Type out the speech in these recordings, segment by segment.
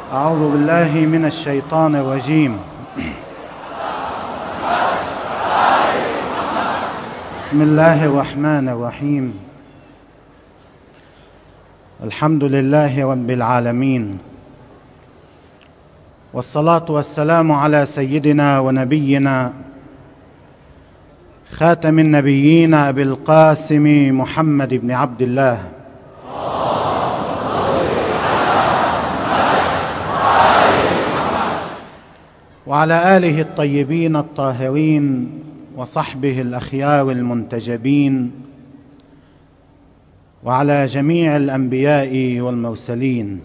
أعوذ بالله من الشيطان الرجيم. بسم الله الرحمن الرحيم. الحمد لله رب العالمين، والصلاة والسلام على سيدنا ونبينا خاتم النبيين أبي القاسم محمد بن عبد الله وعلى آله الطيبين الطاهرين وصحبه الأخيار المنتجبين وعلى جميع الأنبياء والمرسلين.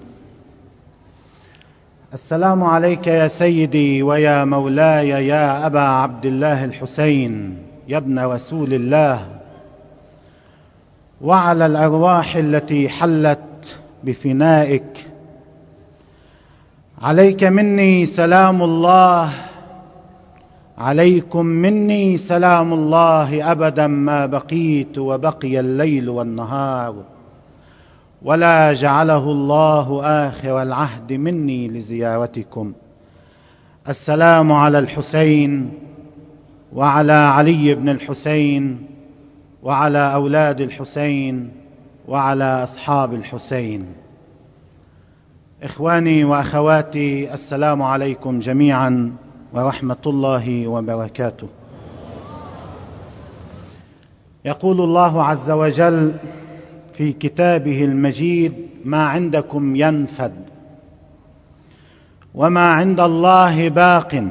السلام عليك يا سيدي ويا مولاي يا أبا عبد الله الحسين يا ابن رسول الله، وعلى الأرواح التي حلت بفنائك. عليك مني سلام الله، عليكم مني سلام الله أبدا ما بقيت وبقي الليل والنهار، ولا جعله الله آخر العهد مني لزيارتكم. السلام على الحسين وعلى علي بن الحسين وعلى أولاد الحسين وعلى أصحاب الحسين. إخواني وأخواتي، السلام عليكم جميعا ورحمة الله وبركاته. يقول الله عز وجل في كتابه المجيد: ما عندكم ينفد وما عند الله باق،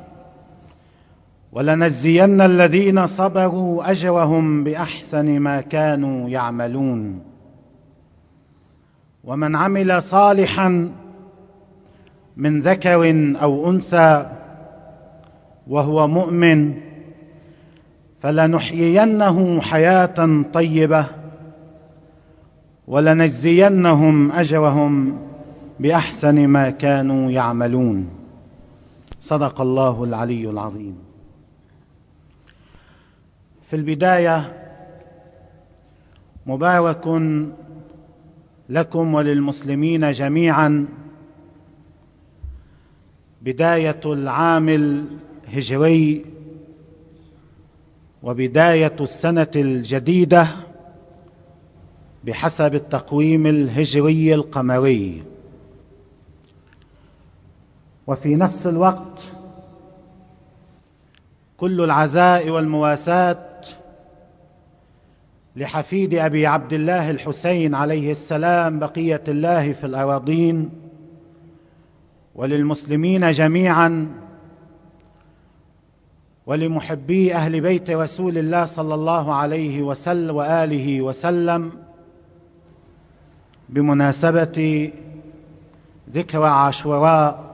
ولنجزين الذين صبروا أجرهم بأحسن ما كانوا يعملون. ومن عمل صالحا من ذكر أو أنثى وهو مؤمن فلنحيينه حياة طيبة ولنجزينهم أجرهم بأحسن ما كانوا يعملون. صدق الله العلي العظيم. في البداية مبارك لكم وللمسلمين جميعا بداية العام الهجري وبداية السنة الجديدة بحسب التقويم الهجري القمري. وفي نفس الوقت كل العزاء والمواساة لحفيد أبي عبد الله الحسين عليه السلام بقية الله في الأراضين، وللمسلمين جميعا، ولمحبي أهل بيت رسول الله صلى الله عليه وسلم وآله وسلم، بمناسبة ذكرى عاشوراء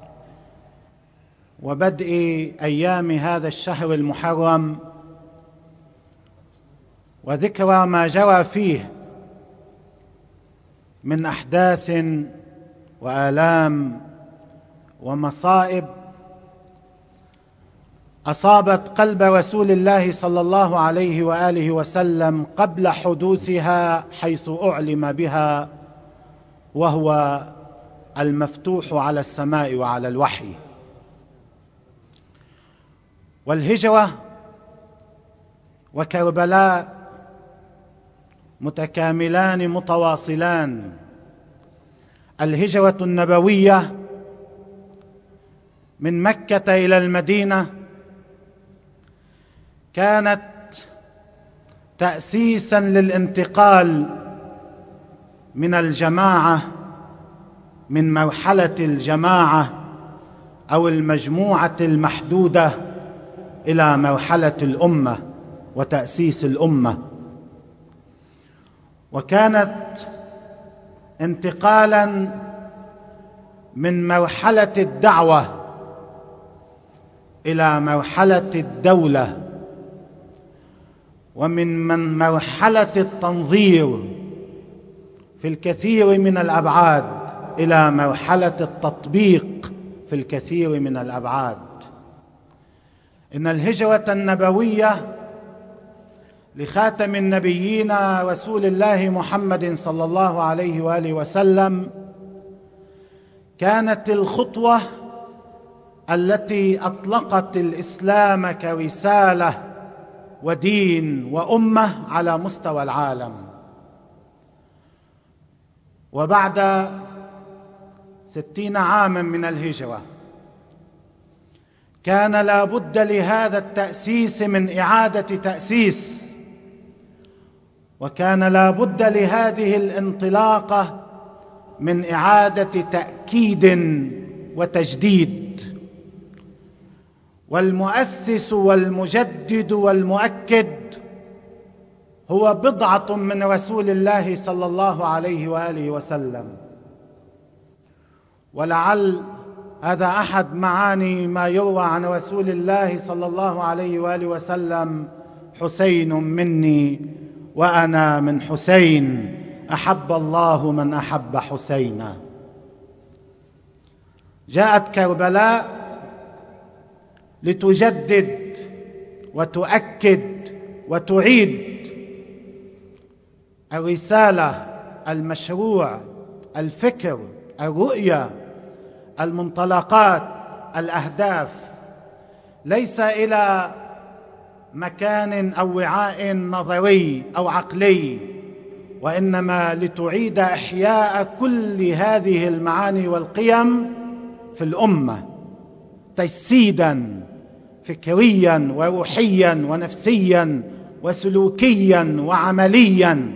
وبدء أيام هذا الشهر المحرم، وذكرى ما جرى فيه من أحداث وآلام ومصائب أصابت قلب رسول الله صلى الله عليه وآله وسلم قبل حدوثها، حيث أعلم بها وهو المفتوح على السماء وعلى الوحي. والهجرة وكربلاء متكاملان متواصلان. الهجرة النبوية من مكة إلى المدينة كانت تأسيسا للانتقال من الجماعة، من مرحلة الجماعة أو المجموعة المحدودة إلى مرحلة الأمة وتأسيس الأمة. وكانت انتقالا من مرحلة الدعوة إلى مرحلة الدولة، ومن مرحلة التنظير في الكثير من الأبعاد إلى مرحلة التطبيق في الكثير من الأبعاد. إن الهجرة النبوية لخاتم النبيين رسول الله محمد صلى الله عليه وآله وسلم كانت الخطوة التي أطلقت الإسلام كرسالة ودين وأمة على مستوى العالم. وبعد 60 عاما من الهجرة كان لا بد لهذا التأسيس من إعادة تأسيس، وكان لا بد لهذه الانطلاقة من إعادة تأكيد وتجديد. والمؤسس والمجدد والمؤكد هو بضعة من رسول الله صلى الله عليه وآله وسلم. ولعل هذا أحد معاني ما يروى عن رسول الله صلى الله عليه وآله وسلم: حسين مني وأنا من حسين، أحب الله من أحب حسينا. جاءت كربلاء لتجدد وتؤكد وتعيد الرسالة، المشروع، الفكر، الرؤية، المنطلقات، الأهداف، ليس إلى مكان أو وعاء نظري أو عقلي، وإنما لتعيد إحياء كل هذه المعاني والقيم في الأمة تجسيدا فكريا وروحيا ونفسيا وسلوكيا وعمليا.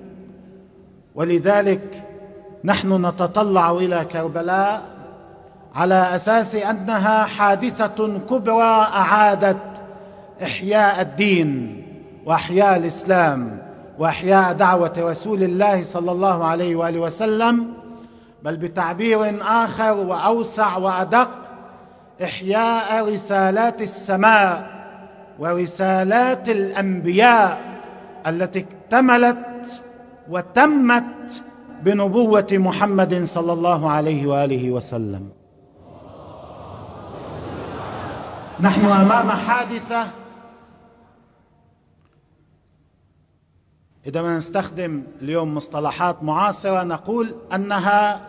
ولذلك نحن نتطلع إلى كربلاء على أساس أنها حادثة كبرى أعادت إحياء الدين وإحياء الإسلام وإحياء دعوة رسول الله صلى الله عليه وآله وسلم، بل بتعبير آخر وأوسع وأدق: إحياء رسالات السماء ورسالات الأنبياء التي اكتملت وتمت بنبوة محمد صلى الله عليه وآله وسلم. نحن أمام حادثة إذا ما نستخدم اليوم مصطلحات معاصرة نقول أنها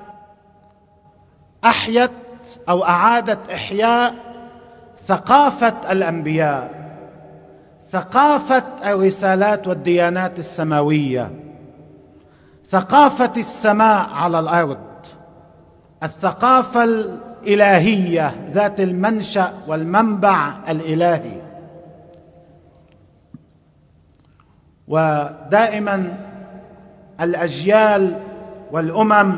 أحيت أو أعادت إحياء ثقافة الأنبياء، ثقافة الرسالات والديانات السماوية، ثقافة السماء على الأرض، الثقافة الإلهية ذات المنشأ والمنبع الإلهي. ودائما الأجيال والأمم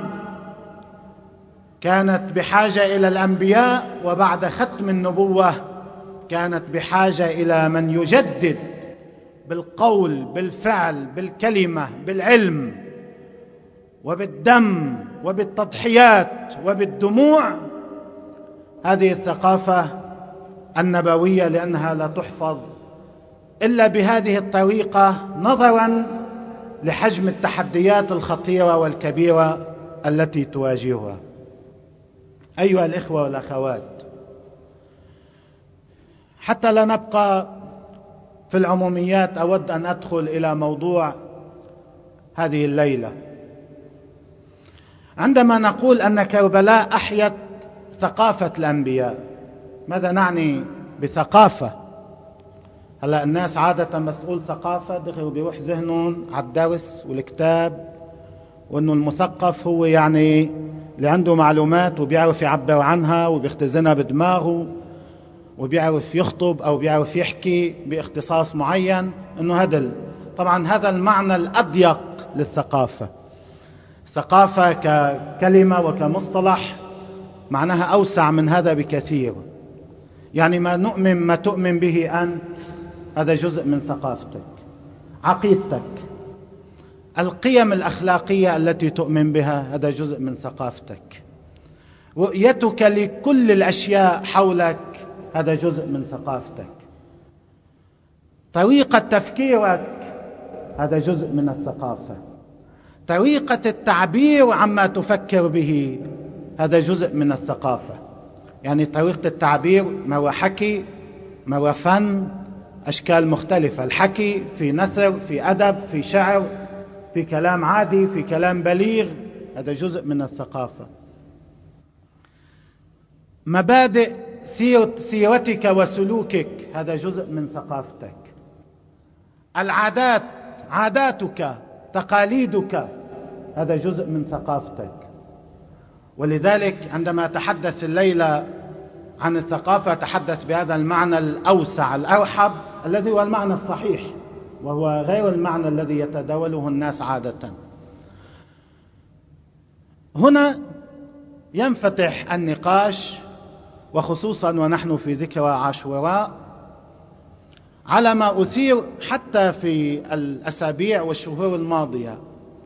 كانت بحاجة إلى الأنبياء، وبعد ختم النبوة كانت بحاجة إلى من يجدد بالقول، بالفعل، بالكلمة، بالعلم، وبالدم، وبالتضحيات، وبالدموع هذه الثقافة النبوية، لأنها لا تحفظ إلا بهذه الطريقة نظرا لحجم التحديات الخطيرة والكبيرة التي تواجهها. أيها الإخوة والأخوات، حتى لا نبقى في العموميات أود أن أدخل إلى موضوع هذه الليلة. عندما نقول أن كربلاء أحيت ثقافة الأنبياء، ماذا نعني بثقافة؟ هلا الناس عادة بس تقول ثقافة دخلوا بيروح ذهنهم على الدرس والكتاب، وأنه المثقف هو يعني اللي عنده معلومات وبيعرف يعبر عنها وبيختزنها بدماغه وبيعرف يخطب أو بيعرف يحكي باختصاص معين. أنه طبعا هذا المعنى الأضيق للثقافة. ثقافة ككلمة وكمصطلح معناها أوسع من هذا بكثير. يعني ما تؤمن به أنت هذا جزء من ثقافتك، عقيدتك، القيم الأخلاقية التي تؤمن بها هذا جزء من ثقافتك، رؤيتك لكل الأشياء حولك هذا جزء من ثقافتك، طريقة تفكيرك هذا جزء من الثقافة، طريقة التعبير عما تفكر به هذا جزء من الثقافة. يعني طريقة التعبير مرة حكي، مرة فن، أشكال مختلفة. الحكي في نثر، في أدب، في شعر، في كلام عادي، في كلام بليغ، هذا جزء من الثقافة. مبادئ سيرتك وسلوكك، هذا جزء من ثقافتك. العادات، عاداتك، تقاليدك، هذا جزء من ثقافتك. ولذلك عندما أتحدث الليلة عن الثقافة أتحدث بهذا المعنى الأوسع الأرحب الذي هو المعنى الصحيح، وهو غير المعنى الذي يتداوله الناس عادة. هنا ينفتح النقاش، وخصوصا ونحن في ذكرى عاشوراء، على ما أثير حتى في الأسابيع والشهور الماضية،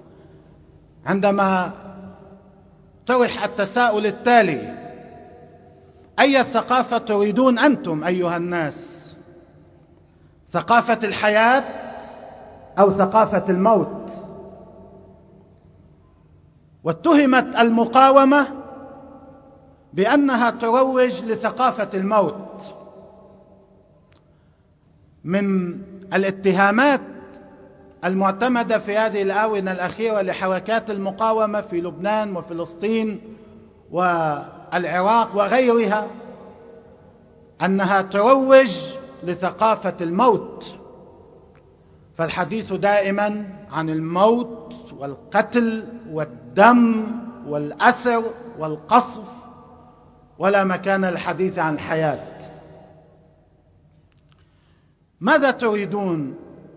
عندما طرح التساؤل التالي: أي ثقافة تريدون أنتم أيها الناس؟ ثقافة الحياة أو ثقافة الموت؟ واتهمت المقاومة بأنها تروج لثقافة الموت. من الاتهامات المعتمدة في هذه الآونة الأخيرة لحركات المقاومة في لبنان وفلسطين والعراق وغيرها أنها تروج لثقافة الموت، فالحديث دائما عن الموت والقتل والدم والأسر والقصف، ولا مكان للحديث عن الحياة. ماذا تريدون؟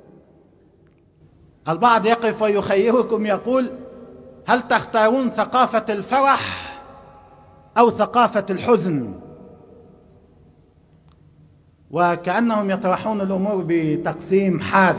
البعض يقف ويخيركم يقول: هل تختارون ثقافة الفرح أو ثقافة الحزن؟ وكأنهم يطرحون الأمور بتقسيم حاد.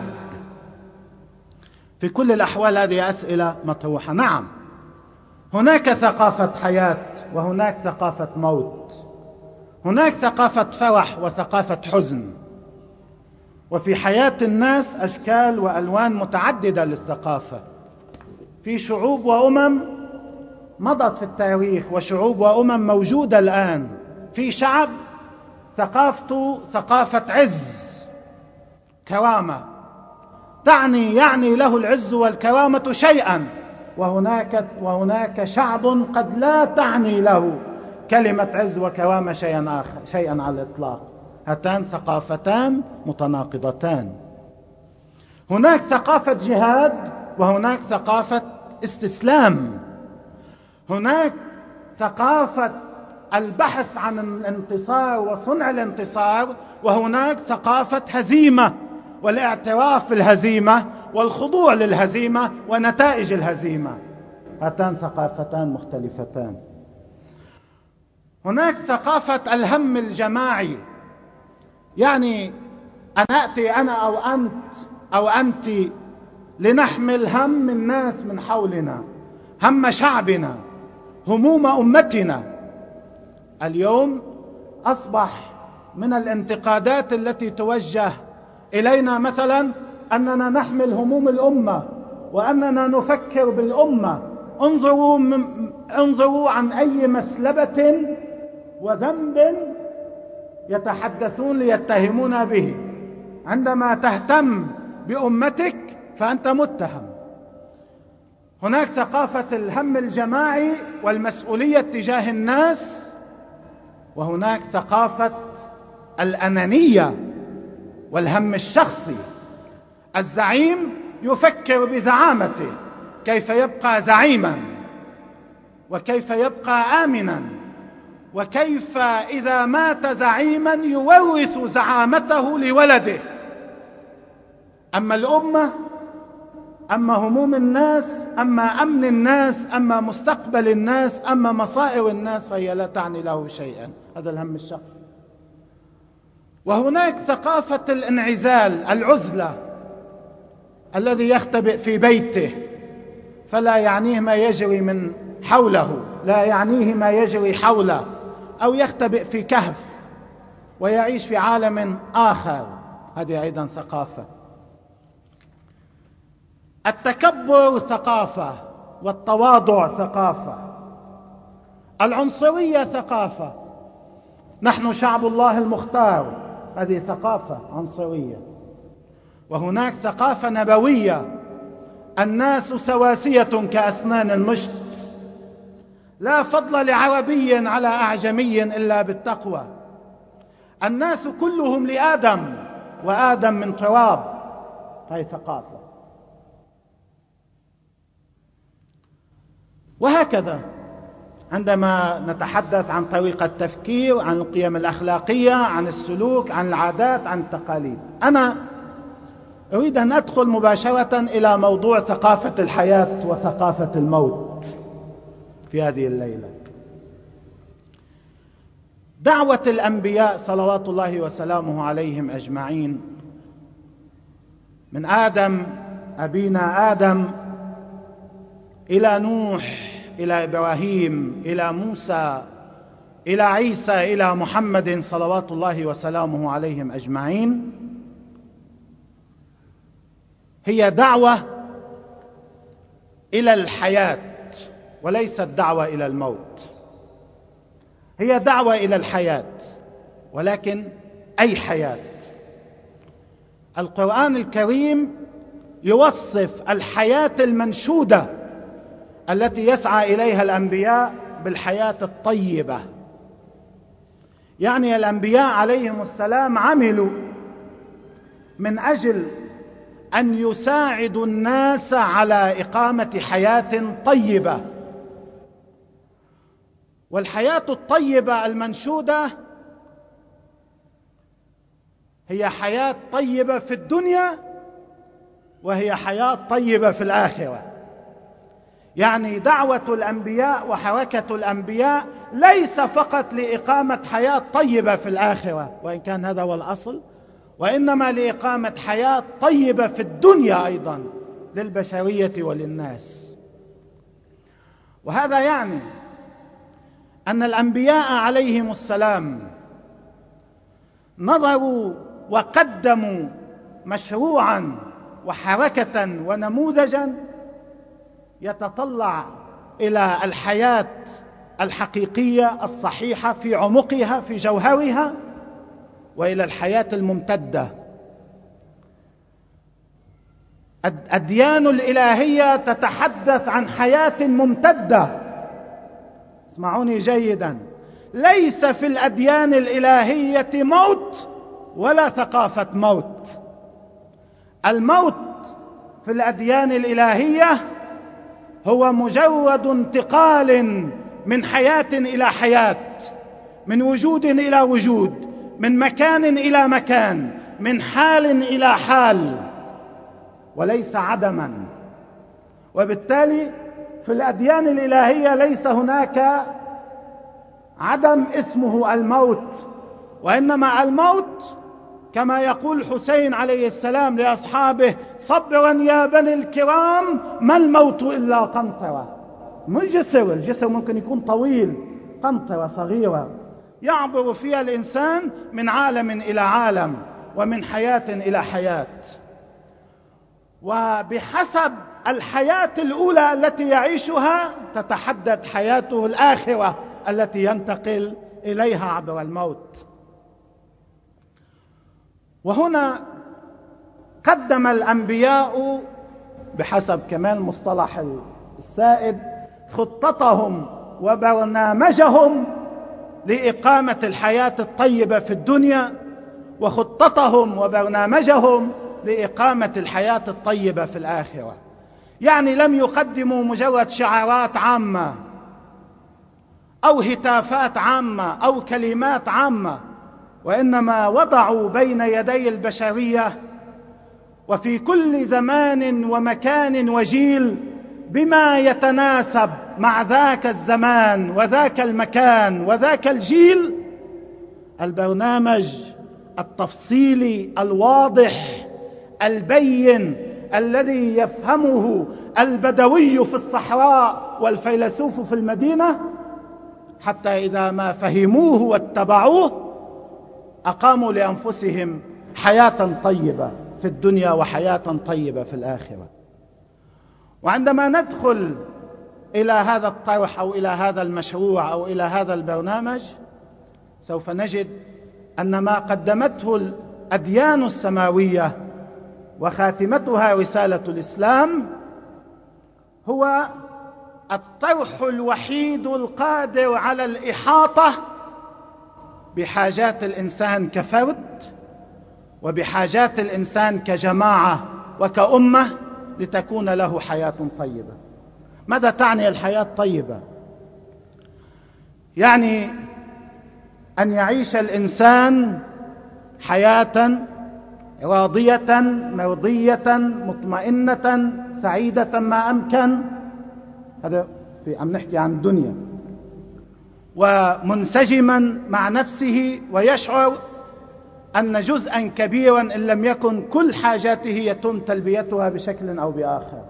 في كل الأحوال هذه أسئلة مطروحة. نعم، هناك ثقافة حياة وهناك ثقافة موت، هناك ثقافة فرح وثقافة حزن، وفي حياة الناس أشكال وألوان متعددة للثقافة. في شعوب وأمم مضت في التاريخ، وشعوب وأمم موجودة الآن. في شعب ثقافته ثقافة عز، كرامة، يعني له العز والكرامة شيئا، وهناك شعب قد لا تعني له كلمة عز وكرامة شيئا على الإطلاق. هاتان ثقافتان متناقضتان. هناك ثقافة جهاد وهناك ثقافة استسلام. هناك ثقافة البحث عن الانتصار وصنع الانتصار، وهناك ثقافة هزيمة والاعتراف بالهزيمة والخضوع للهزيمة ونتائج الهزيمة. هاتان ثقافتان مختلفتان. هناك ثقافة الهم الجماعي، يعني أن أتي أنا أو أنت أو أنت لنحمل هم الناس من حولنا، هم شعبنا، هموم أمتنا. اليوم أصبح من الانتقادات التي توجه إلينا مثلا أننا نحمل هموم الأمة وأننا نفكر بالأمة. انظروا عن أي مثلبة وذنب يتحدثون ليتهمون به. عندما تهتم بأمتك فأنت متهم. هناك ثقافة الهم الجماعي والمسؤولية تجاه الناس، وهناك ثقافة الأنانية والهم الشخصي. الزعيم يفكر بزعامته، كيف يبقى زعيما، وكيف يبقى آمنا، وكيف إذا مات زعيما يورث زعامته لولده. أما الأمة، أما هموم الناس، أما أمن الناس، أما مستقبل الناس، أما مصائر الناس، فهي لا تعني له شيئا. هذا الهم الشخصي. وهناك ثقافة الانعزال، العزلة، الذي يختبئ في بيته فلا يعنيه ما يجري من حوله، لا يعنيه ما يجري حوله، أو يختبئ في كهف ويعيش في عالم آخر. هذه أيضا ثقافة. التكبر ثقافة، والتواضع ثقافة، العنصرية ثقافة. نحن شعب الله المختار، هذه ثقافة عنصرية. وهناك ثقافة نبوية: الناس سواسية كأسنان المشط، لا فضل لعربي على أعجمي إلا بالتقوى. الناس كلهم لآدم، وآدم من تراب. هاي ثقافة. وهكذا عندما نتحدث عن طريقة التفكير، عن القيم الأخلاقية، عن السلوك، عن العادات، عن التقاليد. أنا أريد أن أدخل مباشرة إلى موضوع ثقافة الحياة وثقافة الموت في هذه الليلة. دعوة الأنبياء صلوات الله وسلامه عليهم أجمعين، من آدم أبينا آدم إلى نوح، إلى إبراهيم، إلى موسى، إلى عيسى، إلى محمد صلوات الله وسلامه عليهم أجمعين، هي دعوة إلى الحياة وليست دعوة إلى الموت. هي دعوة إلى الحياة، ولكن أي حياة؟ القرآن الكريم يوصف الحياة المنشودة التي يسعى إليها الأنبياء بالحياة الطيبة. يعني الأنبياء عليهم السلام عملوا من أجل أن يساعدوا الناس على إقامة حياة طيبة. والحياة الطيبة المنشودة هي حياة طيبة في الدنيا، وهي حياة طيبة في الآخرة. يعني دعوة الأنبياء وحركة الأنبياء ليس فقط لإقامة حياة طيبة في الآخرة، وإن كان هذا هو الأصل، وإنما لإقامة حياة طيبة في الدنيا أيضا للبشرية وللناس. وهذا يعني أن الأنبياء عليهم السلام نظروا وقدموا مشروعا وحركة ونموذجا يتطلع إلى الحياة الحقيقية الصحيحة في عمقها في جوهرها، وإلى الحياة الممتدة. الأديان الإلهية تتحدث عن حياة ممتدة. اسمعوني جيدا، ليس في الأديان الإلهية موت ولا ثقافة موت. الموت في الأديان الإلهية هو مجرد انتقال من حياة إلى حياة، من وجود إلى وجود، من مكان إلى مكان، من حال إلى حال، وليس عدما. وبالتالي في الأديان الإلهية ليس هناك عدم اسمه الموت، وإنما الموت كما يقول حسين عليه السلام لأصحابه: صبرا يا بني الكرام، ما الموت إلا قنطرة. مو الجسر، الجسر ممكن يكون طويل، قنطرة صغيرة يعبر فيها الإنسان من عالم إلى عالم ومن حياة إلى حياة، وبحسب الحياة الأولى التي يعيشها تتحدد حياته الآخرة التي ينتقل إليها عبر الموت. وهنا قدم الأنبياء بحسب كمان المصطلح السائد خطتهم وبرنامجهم لإقامة الحياة الطيبة في الدنيا، وخطتهم وبرنامجهم لإقامة الحياة الطيبة في الآخرة. يعني لم يقدموا مجرد شعارات عامة أو هتافات عامة أو كلمات عامة، وإنما وضعوا بين يدي البشرية وفي كل زمان ومكان وجيل بما يتناسب مع ذاك الزمان وذاك المكان وذاك الجيل البرنامج التفصيلي الواضح البين الذي يفهمه البدوي في الصحراء والفيلسوف في المدينة، حتى إذا ما فهموه واتبعوه أقاموا لأنفسهم حياة طيبة في الدنيا وحياة طيبة في الآخرة. وعندما ندخل إلى هذا الطرح أو إلى هذا المشروع أو إلى هذا البرنامج سوف نجد أن ما قدمته الأديان السماوية وخاتمتها رسالة الإسلام هو الطرح الوحيد القادر على الإحاطة بحاجات الإنسان كفرد وبحاجات الإنسان كجماعة وكأمة لتكون له حياة طيبة. ماذا تعني الحياة الطيبة؟ يعني أن يعيش الإنسان حياة راضية مرضية مطمئنة سعيدة ما أمكن، هذا عم نحكي عن الدنيا، ومنسجما مع نفسه، ويشعر أن جزءا كبيرا إن لم يكن كل حاجاته يتم تلبيتها بشكل أو بآخر.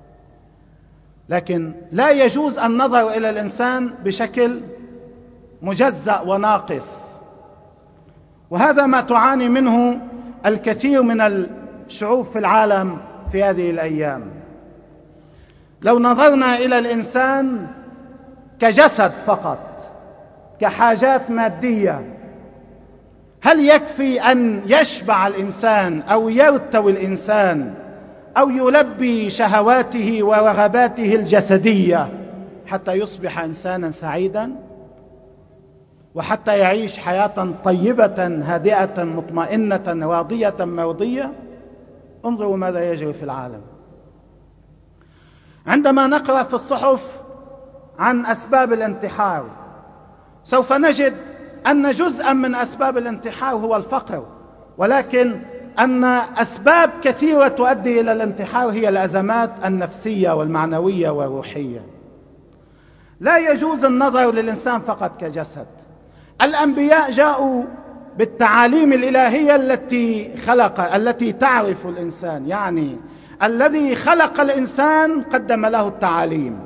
لكن لا يجوز النظر إلى الإنسان بشكل مجزأ وناقص، وهذا ما تعاني منه الكثير من الشعوب في العالم في هذه الأيام. لو نظرنا إلى الإنسان كجسد فقط، كحاجات مادية، هل يكفي أن يشبع الإنسان أو يرتوي الإنسان أو يلبي شهواته ورغباته الجسدية حتى يصبح إنسانا سعيدا وحتى يعيش حياة طيبة هادئة مطمئنة راضية مرضية؟ انظروا ماذا يجري في العالم. عندما نقرأ في الصحف عن أسباب الانتحار سوف نجد أن جزءا من أسباب الانتحار هو الفقر، ولكن أن أسباب كثيرة تؤدي إلى الانتحار هي الأزمات النفسية والمعنوية والروحية. لا يجوز النظر للإنسان فقط كجسد. الأنبياء جاءوا بالتعاليم الإلهية التي تعرف الإنسان، يعني الذي خلق الإنسان قدم له التعاليم.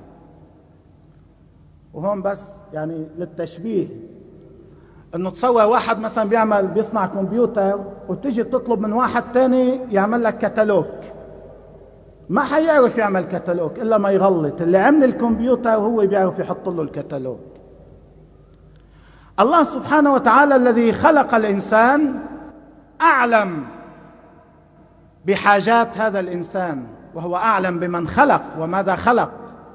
وهون بس يعني للتشبيه، انه تصور واحد مثلا بيصنع كمبيوتر وتيجي تطلب من واحد تاني يعمل لك كتالوج، ما حيعرف يعمل كتالوج الا ما يغلط. اللي عمل الكمبيوتر هو بيعرف يحط له الكتالوج. الله سبحانه وتعالى الذي خلق الإنسان أعلم بحاجات هذا الإنسان، وهو أعلم بمن خلق وماذا خلق.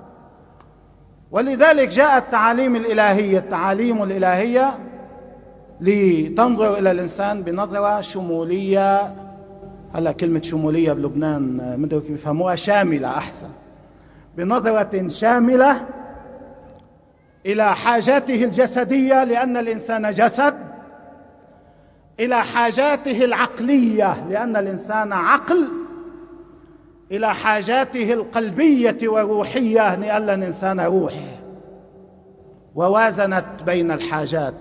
ولذلك جاءت التعاليم الإلهية لتنظر إلى الإنسان بنظرة شمولية. هلا كلمة شمولية بلبنان مدري كيف يفهموها، شاملة أحسن، بنظرة شاملة إلى حاجاته الجسدية لأن الإنسان جسد، إلى حاجاته العقلية لأن الإنسان عقل، إلى حاجاته القلبية والروحية لأن الإنسان روح، ووازنت بين الحاجات.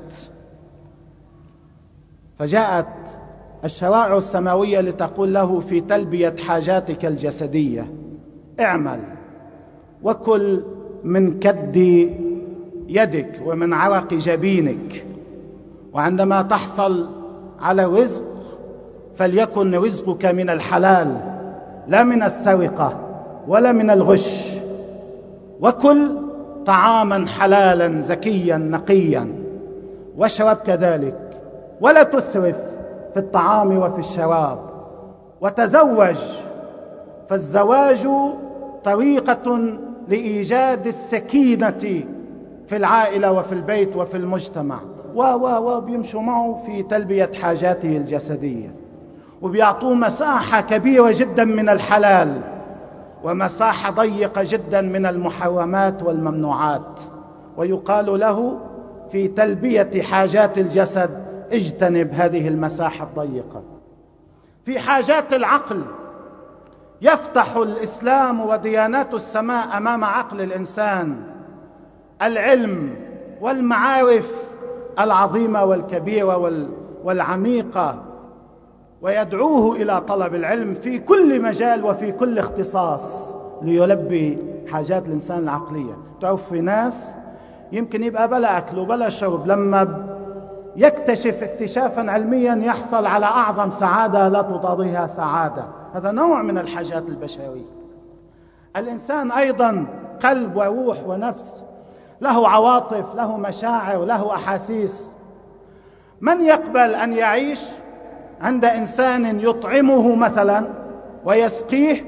فجاءت الشرائع السماوية لتقول له في تلبية حاجاتك الجسدية اعمل وكل من كد يدك ومن عرق جبينك، وعندما تحصل على رزق فليكن رزقك من الحلال لا من السرقة ولا من الغش، وكل طعاما حلالا زكيا نقيا، واشرب كذلك ولا تسرف في الطعام وفي الشراب، وتزوج فالزواج طريقة لإيجاد السكينة في العائلة وفي البيت وفي المجتمع، وبيمشوا معه في تلبية حاجاته الجسدية، وبيعطوه مساحة كبيرة جدا من الحلال ومساحة ضيقة جدا من المحرمات والممنوعات، ويقال له في تلبية حاجات الجسد اجتنب هذه المساحة الضيقة. في حاجات العقل يفتح الإسلام وديانات السماء أمام عقل الإنسان العلم والمعارف العظيمة والكبيرة والعميقة، ويدعوه إلى طلب العلم في كل مجال وفي كل اختصاص ليلبي حاجات الإنسان العقلية. تعرف في ناس يمكن يبقى بلا أكل وبلا شرب، لما يكتشف اكتشافا علميا يحصل على أعظم سعادة لا تضاهيها سعادة. هذا نوع من الحاجات البشرية. الإنسان أيضا قلب وروح ونفس، له عواطف، له مشاعر، له أحاسيس. من يقبل أن يعيش عند إنسان يطعمه مثلا ويسقيه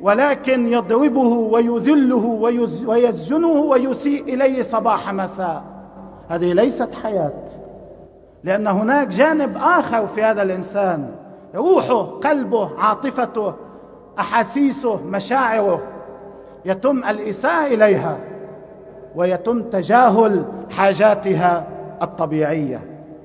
ولكن يضربه ويذله ويسجنه ويسيء إليه صباح مساء. هذه ليست حياة، لأن هناك جانب آخر في هذا الإنسان، روحه، قلبه، عاطفته، أحاسيسه، مشاعره، يتم الإساءة إليها ويتم تجاهل حاجاتها الطبيعية.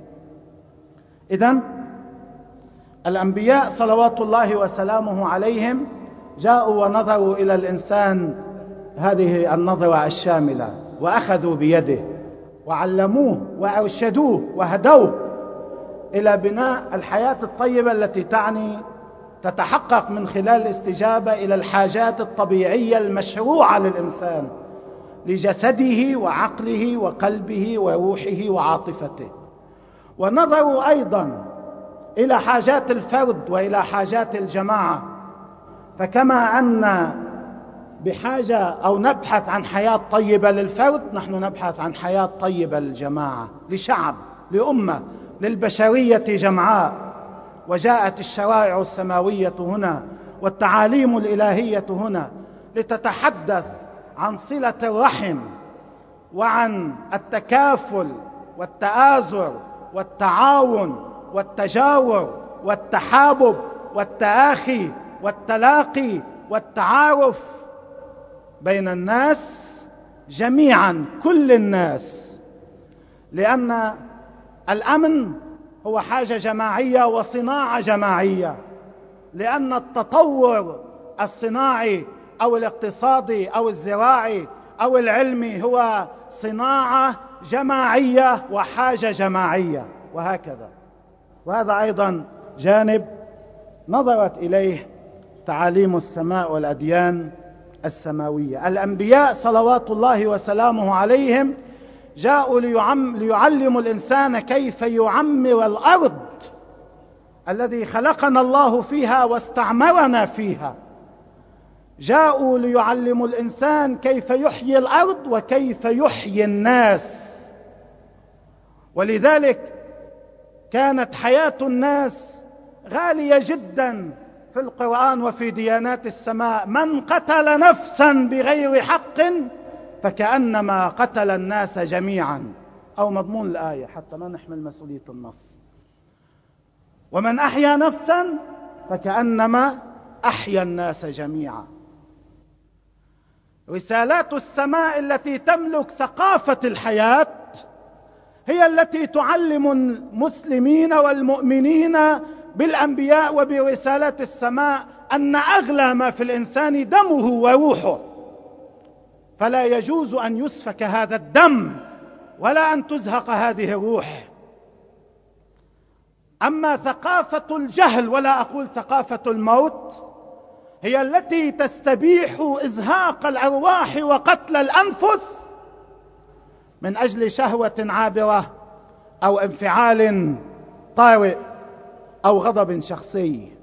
إذن الأنبياء صلوات الله وسلامه عليهم جاءوا ونظروا إلى الإنسان هذه النظرة الشاملة، وأخذوا بيده وعلموه وأرشدوه وهدوه إلى بناء الحياة الطيبة التي تتحقق من خلال الاستجابة إلى الحاجات الطبيعية المشروعة للإنسان، لجسده وعقله وقلبه وروحه وعاطفته. ونظروا أيضا إلى حاجات الفرد وإلى حاجات الجماعة، فكما أن بحاجة أو نبحث عن حياة طيبة للفرد، نحن نبحث عن حياة طيبة للجماعة، لشعب، لأمة، للبشرية جمعاء. وجاءت الشرائع السماوية هنا والتعاليم الإلهية هنا لتتحدث عن صلة الرحم وعن التكافل والتآزر والتعاون والتجاور والتحابب والتآخي والتلاقي والتعارف بين الناس جميعا، كل الناس، لأن الأمن هو حاجة جماعية وصناعة جماعية، لأن التطور الصناعي أو الاقتصادي أو الزراعي أو العلمي هو صناعة جماعية وحاجة جماعية، وهكذا. وهذا أيضا جانب نظرت إليه تعاليم السماء والأديان السماوية. الأنبياء صلوات الله وسلامه عليهم جاءوا ليعلموا الإنسان كيف يعمر الأرض الذي خلقنا الله فيها واستعمرنا فيها. جاءوا ليعلموا الإنسان كيف يحيي الأرض وكيف يحيي الناس. ولذلك كانت حياة الناس غالية جدا في القرآن وفي ديانات السماء. من قتل نفسا بغير حق فكأنما قتل الناس جميعا، أو مضمون الآية حتى ما نحمل مسؤولية النص. ومن أحيا نفسا فكأنما أحيا الناس جميعا. رسالات السماء التي تملك ثقافة الحياة هي التي تعلم المسلمين والمؤمنين بالأنبياء وبرسالات السماء أن أغلى ما في الإنسان دمه وروحه، فلا يجوز أن يسفك هذا الدم ولا أن تزهق هذه الروح. أما ثقافة الجهل، ولا أقول ثقافة الموت، هي التي تستبيح إزهاق الأرواح وقتل الأنفس من أجل شهوة عابرة أو انفعال طارئ أو غضب شخصي.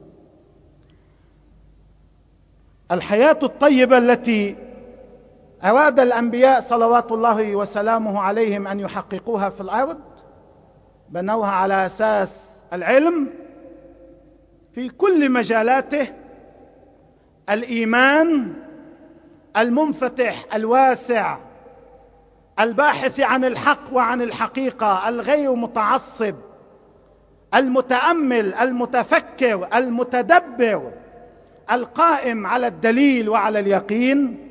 الحياة الطيبة التي أراد الأنبياء صلوات الله وسلامه عليهم أن يحققوها في الأرض بنوها على أساس العلم في كل مجالاته، الإيمان المنفتح الواسع الباحث عن الحق وعن الحقيقة، الغير متعصب، المتأمل، المتفكر، المتدبر، القائم على الدليل وعلى اليقين،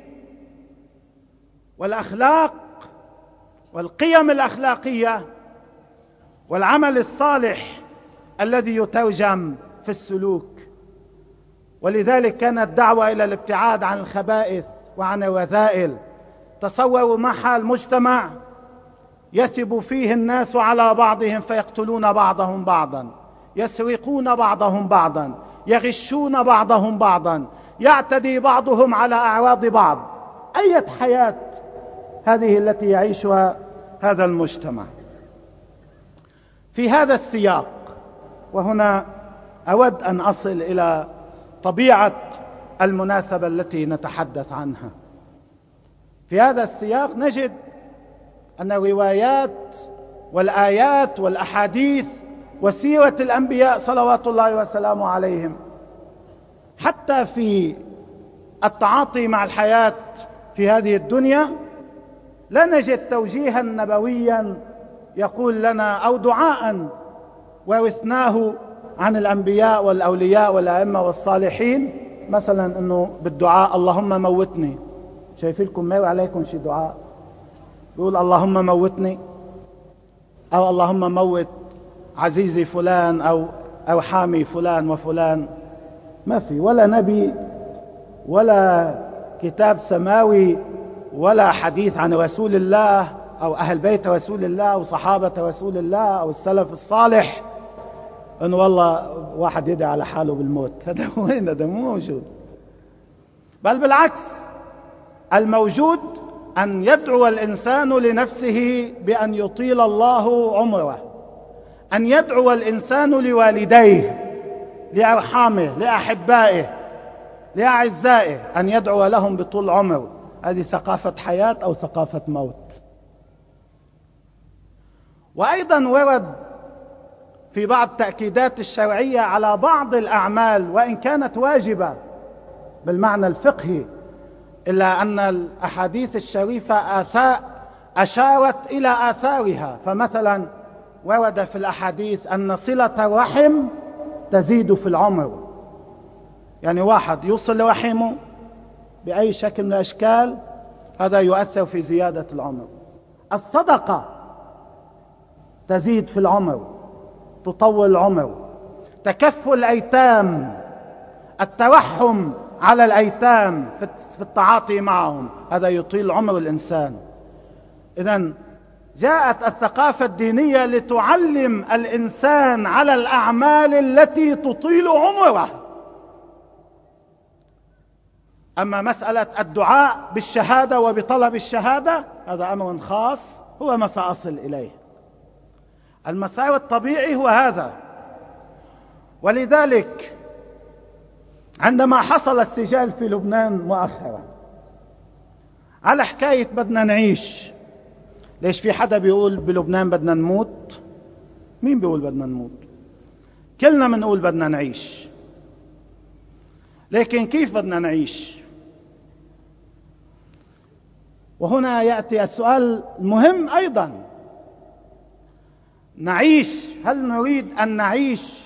والأخلاق والقيم الأخلاقية، والعمل الصالح الذي يترجم في السلوك. ولذلك كانت دعوة إلى الابتعاد عن الخبائث وعن الرذائل. تصوروا ما حال مجتمع يثب فيه الناس على بعضهم فيقتلون بعضهم بعضا، يسرقون بعضهم بعضا، يغشون بعضهم بعضا، يعتدي بعضهم على أعراض بعض. أية حياة هذه التي يعيشها هذا المجتمع؟ في هذا السياق، وهنا أود أن أصل إلى طبيعة المناسبة التي نتحدث عنها. في هذا السياق نجد أن الروايات والآيات والأحاديث وسيرة الأنبياء صلوات الله وسلامه عليهم، حتى في التعاطي مع الحياة في هذه الدنيا لا نجد توجيها نبويا يقول لنا أو دعاء ورثناه عن الأنبياء والأولياء والأئمة والصالحين، مثلا أنه بالدعاء اللهم موتني. شايف لكم ما عليكم شي دعاء يقول اللهم موتني أو اللهم موت عزيزي فلان أو حامي فلان وفلان؟ ما في ولا نبي ولا كتاب سماوي ولا حديث عن رسول الله أو أهل بيت رسول الله أو صحابة رسول الله أو السلف الصالح أنه والله واحد يدعي على حاله بالموت. هذا وين؟ هذا مو موجود. بل بالعكس، الموجود أن يدعو الإنسان لنفسه بأن يطيل الله عمره، أن يدعو الإنسان لوالديه، لأرحامه، لأحبائه، لأعزائه، أن يدعو لهم بطول عمر. هذه ثقافة حياة أو ثقافة موت. وأيضا ورد في بعض التأكيدات الشرعية على بعض الأعمال وإن كانت واجبة بالمعنى الفقهي، إلا أن الأحاديث الشريفة أشارت إلى آثارها. فمثلا ورد في الأحاديث أن صلة الرحم تزيد في العمر، يعني واحد يوصل رحمه بأي شكل من الأشكال هذا يؤثر في زيادة العمر. الصدقة تزيد في العمر، تطول العمر. تكفل الأيتام، الترحم على الأيتام في التعاطي معهم، هذا يطيل عمر الإنسان. إذن جاءت الثقافة الدينية لتعلم الإنسان على الأعمال التي تطيل عمره. أما مسألة الدعاء بالشهادة وبطلب الشهادة هذا أمر خاص، هو ما سأصل إليه. المسار الطبيعي هو هذا. ولذلك عندما حصل السجال في لبنان مؤخرا على حكاية بدنا نعيش، ليش في حدا بيقول بلبنان بدنا نموت؟ مين بيقول بدنا نموت؟ كلنا بنقول بدنا نعيش، لكن كيف بدنا نعيش؟ وهنا يأتي السؤال المهم أيضا، نعيش، هل نريد أن نعيش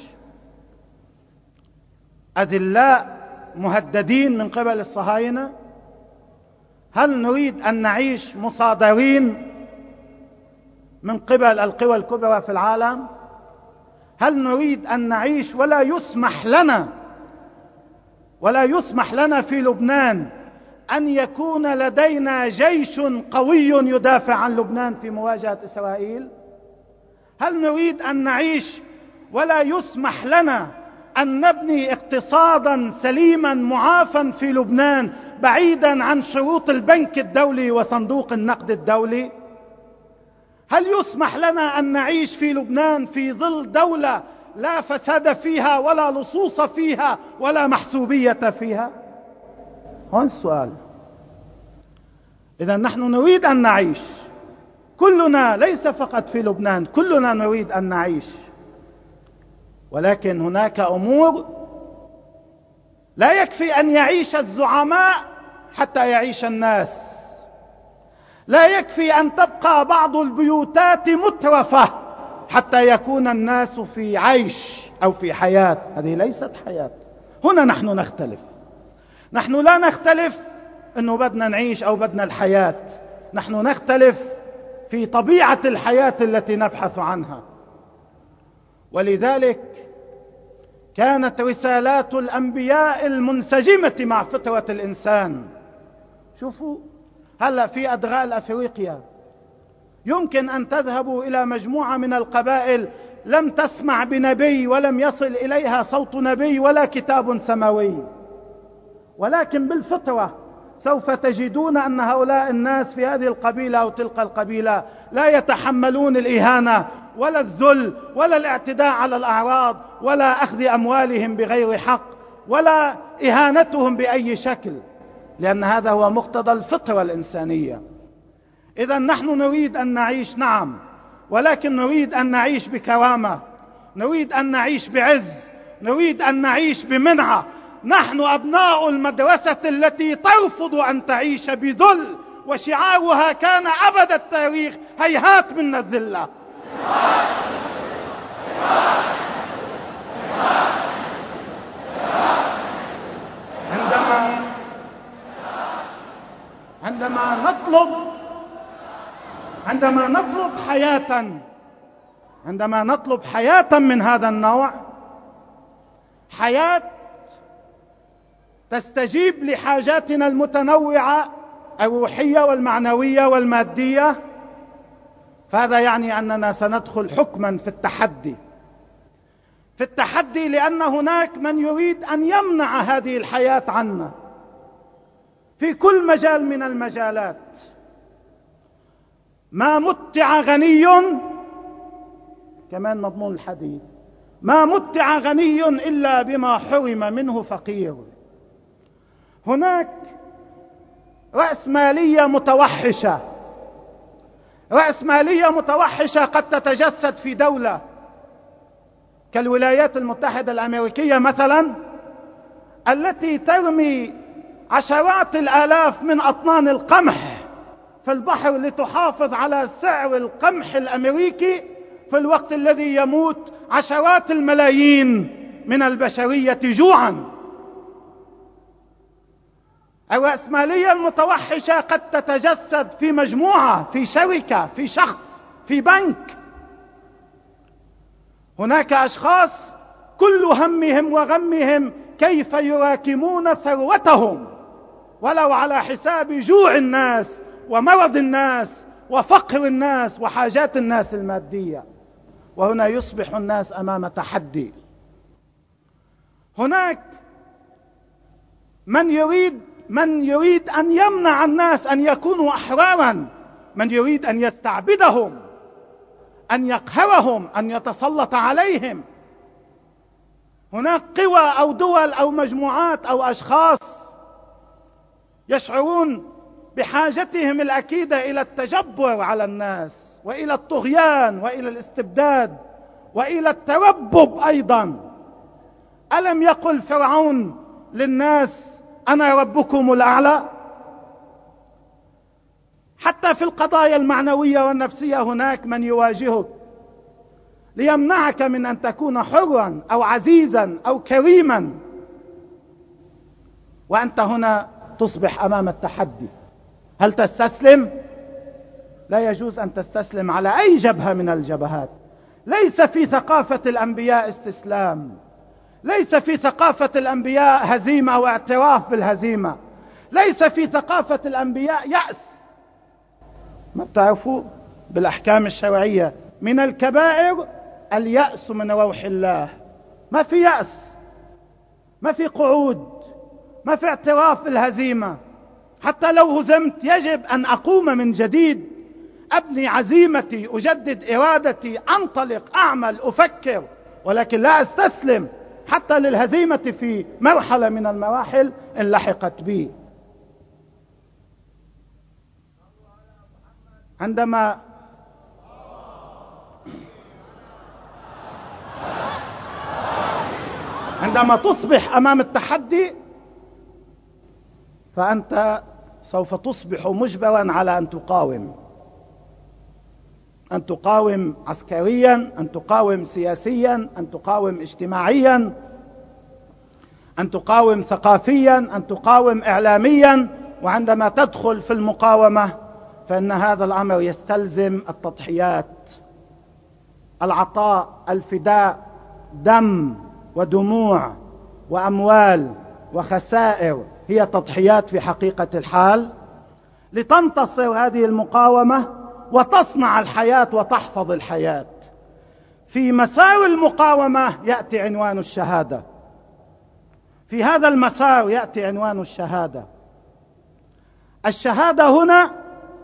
أذلاء مهددين من قبل الصهاينة؟ هل نريد أن نعيش مصادرين من قبل القوى الكبرى في العالم؟ هل نريد أن نعيش ولا يسمح لنا في لبنان أن يكون لدينا جيش قوي يدافع عن لبنان في مواجهة إسرائيل؟ هل نريد أن نعيش ولا يسمح لنا أن نبني اقتصادا سليما معافا في لبنان بعيدا عن شروط البنك الدولي وصندوق النقد الدولي؟ هل يسمح لنا أن نعيش في لبنان في ظل دولة لا فساد فيها ولا لصوص فيها ولا محسوبية فيها؟ هون السؤال. إذا نحن نريد أن نعيش كلنا، ليس فقط في لبنان، كلنا نريد أن نعيش، ولكن هناك أمور لا يكفي أن يعيش الزعماء حتى يعيش الناس. لا يكفي أن تبقى بعض البيوتات مترفة حتى يكون الناس في عيش أو في حياة. هذه ليست حياة. هنا نحن نختلف. نحن لا نختلف أنه بدنا نعيش أو بدنا الحياة، نحن نختلف في طبيعة الحياة التي نبحث عنها. ولذلك كانت رسالات الأنبياء المنسجمة مع فطرة الإنسان. شوفوا هلأ في أدغال أفريقيا يمكن أن تذهبوا إلى مجموعة من القبائل لم تسمع بنبي ولم يصل إليها صوت نبي ولا كتاب سماوي، ولكن بالفطرة سوف تجدون أن هؤلاء الناس في هذه القبيلة أو تلك القبيلة لا يتحملون الإهانة ولا الذل ولا الاعتداء على الأعراض ولا أخذ أموالهم بغير حق ولا إهانتهم بأي شكل، لأن هذا هو مقتضى الفطرة الإنسانية. إذا نحن نريد أن نعيش، نعم، ولكن نريد أن نعيش بكرامة، نريد أن نعيش بعز، نريد أن نعيش بمنعة، نحن أبناء المدرسة التي ترفض أن تعيش بذل، وشعارها كان أبد التاريخ: هيهات منا الذلة. عندما نطلب حياة من هذا النوع، حياة تستجيب لحاجاتنا المتنوعة الروحية والمعنوية والمادية، فهذا يعني أننا سندخل حكما في التحدي، لأن هناك من يريد أن يمنع هذه الحياة عنا في كل مجال من المجالات. ما متع غني، كمان مضمون الحديث، ما متع غني إلا بما حرم منه فقير. هناك رأسمالية متوحشة قد تتجسد في دولة كالولايات المتحدة الأمريكية مثلا، التي ترمي عشرات الآلاف من أطنان القمح في البحر لتحافظ على سعر القمح الأمريكي، في الوقت الذي يموت عشرات الملايين من البشرية جوعا. الرأسمالية المتوحشة قد تتجسد في مجموعة، في شركة، في شخص، في بنك. هناك أشخاص كل همهم وغمهم كيف يراكمون ثروتهم ولو على حساب جوع الناس ومرض الناس وفقر الناس وحاجات الناس المادية. وهنا يصبح الناس أمام تحدي. هناك من يريد أن يمنع الناس أن يكونوا أحرارا، من يريد أن يستعبدهم، أن يقهرهم، أن يتسلط عليهم. هناك قوى أو دول أو مجموعات أو أشخاص يشعرون بحاجتهم الأكيدة إلى التجبر على الناس، وإلى الطغيان، وإلى الاستبداد، وإلى التربب أيضا. ألم يقل فرعون للناس: أنا ربكم الأعلى؟ حتى في القضايا المعنوية والنفسية هناك من يواجهك ليمنعك من أن تكون حرا أو عزيزا أو كريما، وأنت هنا تصبح أمام التحدي. هل تستسلم؟ لا يجوز أن تستسلم على أي جبهة من الجبهات. ليس في ثقافة الأنبياء استسلام، ليس في ثقافة الأنبياء هزيمة أو اعتراف بالهزيمة، ليس في ثقافة الأنبياء يأس. ما بتعرفوا بالأحكام الشرعية من الكبائر اليأس من روح الله. ما في يأس، ما في قعود، ما في اعتراف بالهزيمة. حتى لو هزمت يجب أن أقوم من جديد، أبني عزيمتي، أجدد إرادتي، أنطلق، أعمل، أفكر، ولكن لا أستسلم حتى للهزيمة في مرحلة من المراحل إن لحقت بي. عندما تصبح أمام التحدي فأنت سوف تصبح مجبرا على أن تقاوم عسكريا، أن تقاوم سياسيا، أن تقاوم اجتماعيا، أن تقاوم ثقافيا، أن تقاوم إعلاميا. وعندما تدخل في المقاومة فإن هذا الأمر يستلزم التضحيات، العطاء، الفداء، دم ودموع وأموال وخسائر، هي تضحيات في حقيقة الحال، لتنتصر هذه المقاومة وتصنع الحياة وتحفظ الحياة. في مسار المقاومة يأتي عنوان الشهادة، في هذا المسار يأتي عنوان الشهادة. الشهادة هنا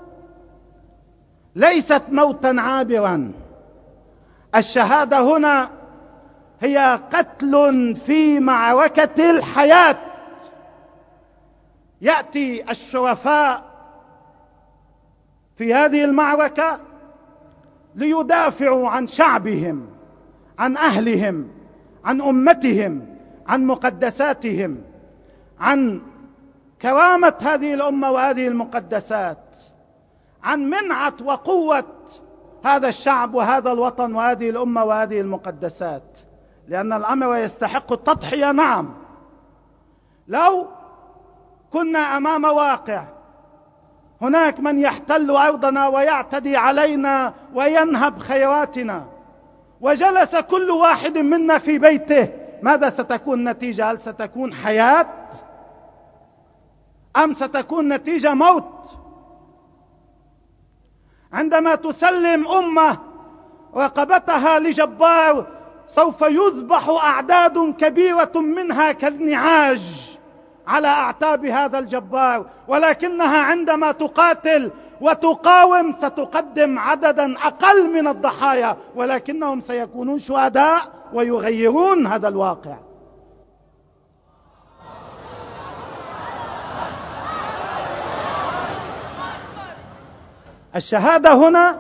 ليست موتا عابرا، الشهادة هنا هي قتل في معركة الحياة. يأتي الشرفاء في هذه المعركة ليدافعوا عن شعبهم، عن أهلهم، عن أمتهم، عن مقدساتهم، عن كرامة هذه الأمة وهذه المقدسات، عن منعة وقوة هذا الشعب وهذا الوطن وهذه الأمة وهذه المقدسات. لأن الأمر يستحق التضحية، نعم. لو كنا أمام واقع هناك من يحتل أرضنا ويعتدي علينا وينهب خيراتنا، وجلس كل واحد منا في بيته، ماذا ستكون النتيجة؟ هل ستكون حياة أم ستكون نتيجة موت؟ عندما تسلم أمة رقبتها لجبار سوف يذبح أعداد كبيرة منها كالنعاج على أعتاب هذا الجبار، ولكنها عندما تقاتل وتقاوم ستقدم عددا أقل من الضحايا، ولكنهم سيكونون شهداء ويغيرون هذا الواقع. الشهادة هنا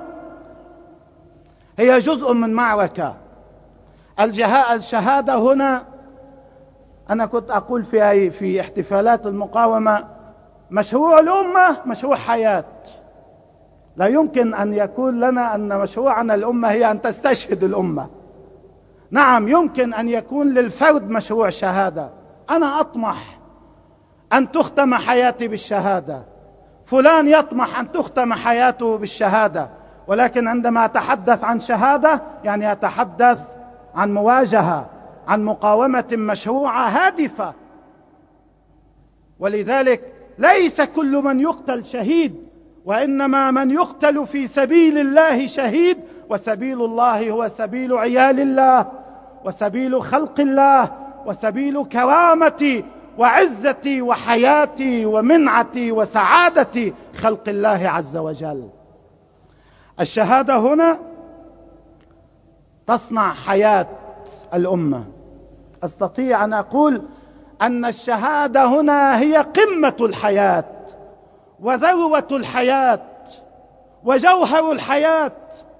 هي جزء من معركة. الشهادة هنا، أنا كنت أقول في احتفالات المقاومة، مشروع الأمة مشروع حياة. لا يمكن أن يكون لنا أن مشروعنا الأمة هي أن تستشهد الأمة. نعم، يمكن أن يكون للفرد مشروع شهادة. أنا أطمح أن تختم حياتي بالشهادة، فلان يطمح أن تختم حياته بالشهادة، ولكن عندما أتحدث عن شهادة يعني أتحدث عن مواجهة، عن مقاومة مشروعة هادفة. ولذلك ليس كل من يقتل شهيد، وإنما من يقتل في سبيل الله شهيد، وسبيل الله هو سبيل عيال الله وسبيل خلق الله وسبيل كرامتي وعزتي وحياتي ومنعتي وسعادة خلق الله عز وجل. الشهادة هنا تصنع حياة الأمة. أستطيع أن أقول أن الشهادة هنا هي قمة الحياة وذروة الحياة وجوهر الحياة،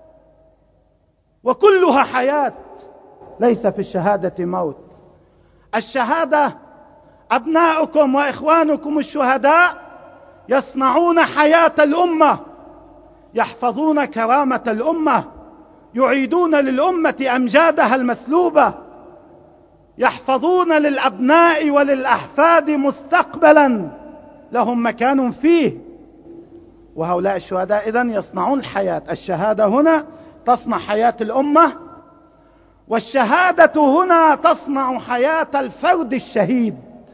وكلها حياة، ليس في الشهادة موت. الشهادة، أبناؤكم وإخوانكم الشهداء يصنعون حياة الأمة، يحفظون كرامة الأمة، يعيدون للأمة أمجادها المسلوبة، يحفظون للأبناء وللأحفاد مستقبلا لهم مكان فيه. وهؤلاء الشهداء إذن يصنعون الحياة. الشهادة هنا تصنع حياة الأمة، والشهادة هنا تصنع حياة الفرد الشهيد.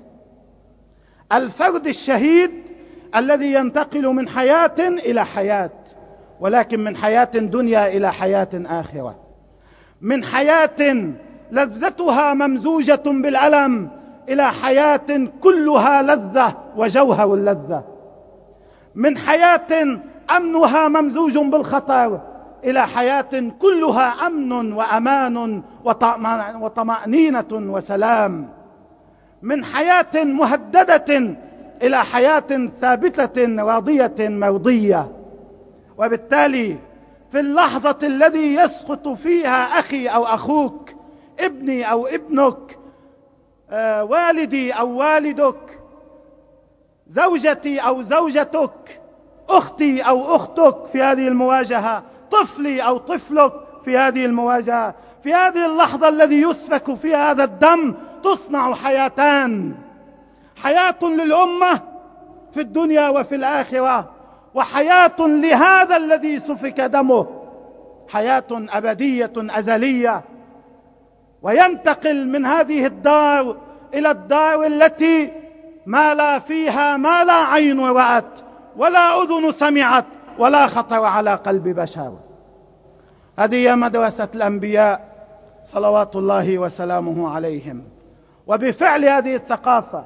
الفرد الشهيد الذي ينتقل من حياة إلى حياة، ولكن من حياة دنيا إلى حياة آخرة، من حياة لذتها ممزوجة بالألم إلى حياة كلها لذة وجوهر اللذة، من حياة أمنها ممزوج بالخطر إلى حياة كلها أمن وأمان وطمأنينة وسلام، من حياة مهددة إلى حياة ثابتة راضية مرضية. وبالتالي في اللحظة التي يسقط فيها أخي أو أخوك، ابني أو ابنك، والدي أو والدك، زوجتي أو زوجتك، أختي أو أختك في هذه المواجهة، طفلي أو طفلك في هذه المواجهة، في هذه اللحظة التي يسفك فيها هذا الدم تصنع حياتان: حياة للأمة في الدنيا وفي الآخرة، وحياة لهذا الذي سفك دمه، حياة أبدية أزلية، وينتقل من هذه الدار إلى الدار التي ما لا فيها ما لا عين رأت ولا أذن سمعت ولا خطر على قلب بشر. هذه هي مدرسة الأنبياء صلوات الله وسلامه عليهم. وبفعل هذه الثقافة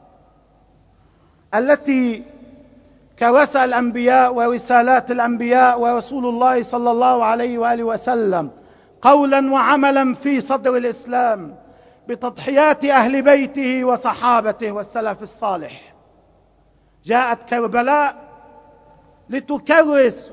التي كرسها الأنبياء ورسالات الأنبياء ورسول الله صلى الله عليه وآله وسلم قولا وعملا في صدر الإسلام بتضحيات أهل بيته وصحابته والسلف الصالح، جاءت كربلاء لتكرس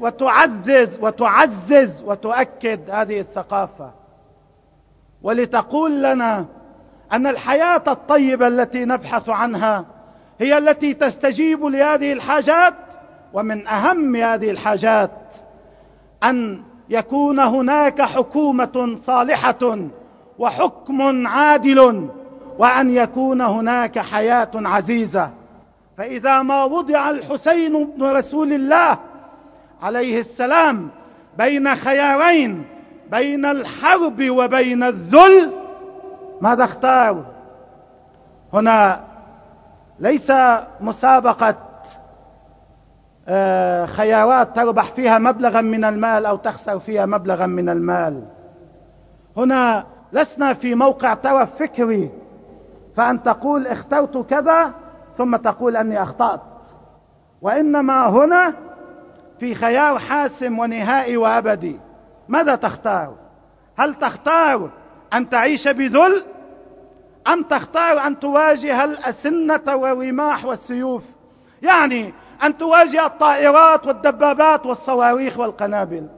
وتعزز وتؤكد هذه الثقافة، ولتقول لنا أن الحياة الطيبة التي نبحث عنها هي التي تستجيب لهذه الحاجات، ومن أهم هذه الحاجات أن يكون هناك حكومة صالحة وحكم عادل، وأن يكون هناك حياة عزيزة. فإذا ما وضع الحسين بن رسول الله عليه السلام بين خيارين، بين الحرب وبين الذل، ماذا اختار؟ هنا ليس مسابقة خيارات تربح فيها مبلغا من المال أو تخسر فيها مبلغا من المال. هنا لسنا في موقع ترف فكري، فأن تقول اخترت كذا ثم تقول أني أخطأت، وإنما هنا في خيار حاسم ونهائي وأبدي. ماذا تختار؟ هل تختار أن تعيش بذل، أم تختار أن تواجه الأسنة والرماح والسيوف؟ يعني أن تواجه الطائرات والدبابات والصواريخ والقنابل.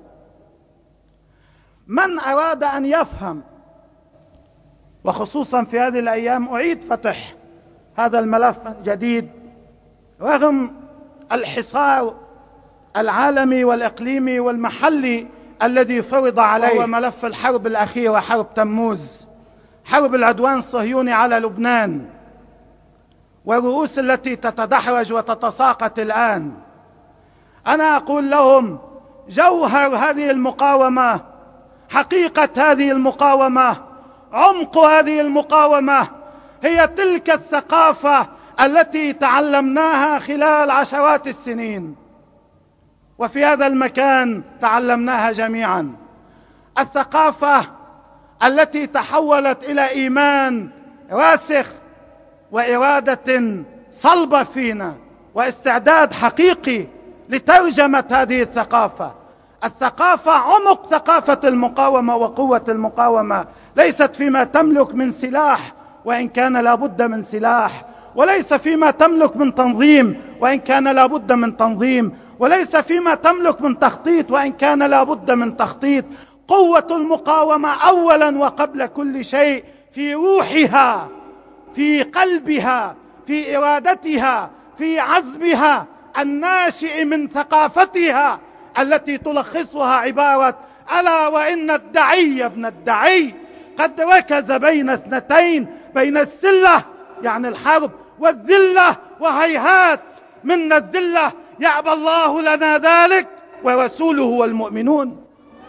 من أراد أن يفهم، وخصوصا في هذه الأيام أعيد فتح هذا الملف جديد رغم الحصار العالمي والإقليمي والمحلي الذي فرض عليه، هو ملف الحرب الأخيرة، حرب تموز، حرب العدوان الصهيوني على لبنان، والرؤوس التي تتدحرج وتتساقط الآن. أنا أقول لهم جوهر هذه المقاومة، حقيقة هذه المقاومة، عمق هذه المقاومة هي تلك الثقافة التي تعلمناها خلال عشرات السنين، وفي هذا المكان تعلمناها جميعا. الثقافة التي تحولت إلى إيمان راسخ وإرادة صلبة فينا واستعداد حقيقي لترجمة هذه الثقافة. الثقافة عمق ثقافة المقاومة وقوة المقاومة ليست فيما تملك من سلاح وإن كان لابد من سلاح، وليس فيما تملك من تنظيم وإن كان لابد من تنظيم، وليس فيما تملك من تخطيط وإن كان لابد من تخطيط. قوة المقاومة أولا وقبل كل شيء في روحها، في قلبها، في إرادتها، في عزمها الناشئ من ثقافتها التي تلخصها عبارة ألا وإن الدعي ابن الدعي قد ركز بين اثنتين، بين السلة يعني الحرب والذلة، وهيهات منا الذلة، يأبى الله لنا ذلك ورسوله والمؤمنون.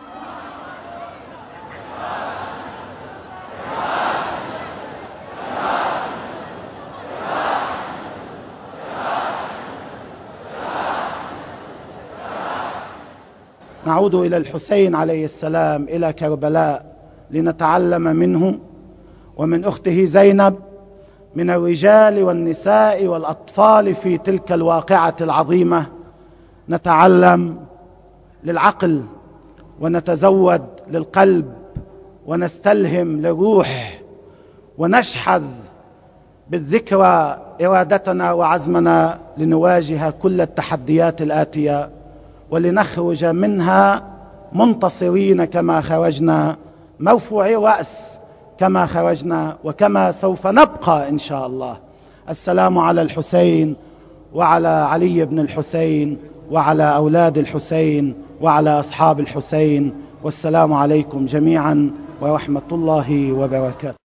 نعود إلى الحسين عليه السلام، إلى كربلاء، لنتعلم منه ومن أخته زينب، من الرجال والنساء والأطفال في تلك الواقعة العظيمة. نتعلم للعقل ونتزود للقلب ونستلهم للروح، ونشحذ بالذكرى إرادتنا وعزمنا لنواجه كل التحديات الآتية، ولنخرج منها منتصرين كما خرجنا، مرفوعي رأس كما خرجنا، وكما سوف نبقى إن شاء الله. السلام على الحسين وعلى علي بن الحسين وعلى أولاد الحسين وعلى أصحاب الحسين، والسلام عليكم جميعا ورحمة الله وبركاته.